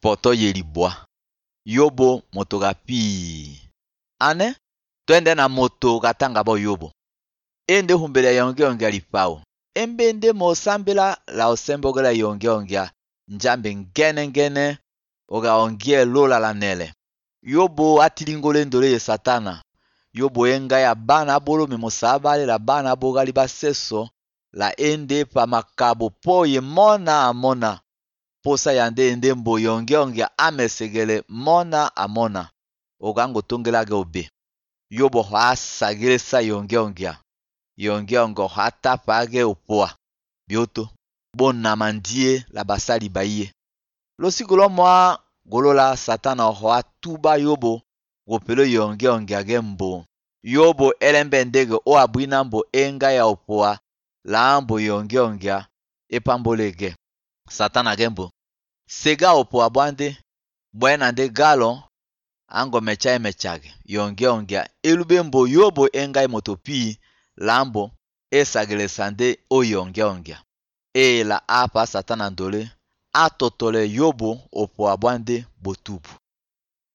poto yelibwa. Yobo moto gapi. Ane? Twende na moto katanga bo yobo. Ende humbele yonge onge alipao. Embende mosambela la osembogela yonge onge. Njambe ngene oga onge lola la nele. Yobo atilingole ndole ye satana. Yobo enga ya bana bolo memosabale la bana bogali baseso. La ende pa makabo po ye mona amona. Posa yande ende mbo yonge onge amesegele mona amona. Ogango tongelage obe. Yobo hasagele sa yonge onge. Yonge onge hatapage opoa. Bioto. Bona mandie la basali baye. Losikolo mwa golola satana hoa tuba yobo. Gopelo yonge onge agembo. Yobo elembe ndege o abuina mbo enga ya opoa. La ambo yonge onge epambolege. Satana gembo. Sega opoa bwande. Buena nde galo. Ango mecha emechage. Yonge onge elube mbo yobo enga motopi. Lambo esagele sande o yonge onge. E la apa satana ndole. Atotole yobo opoa bwande botubu.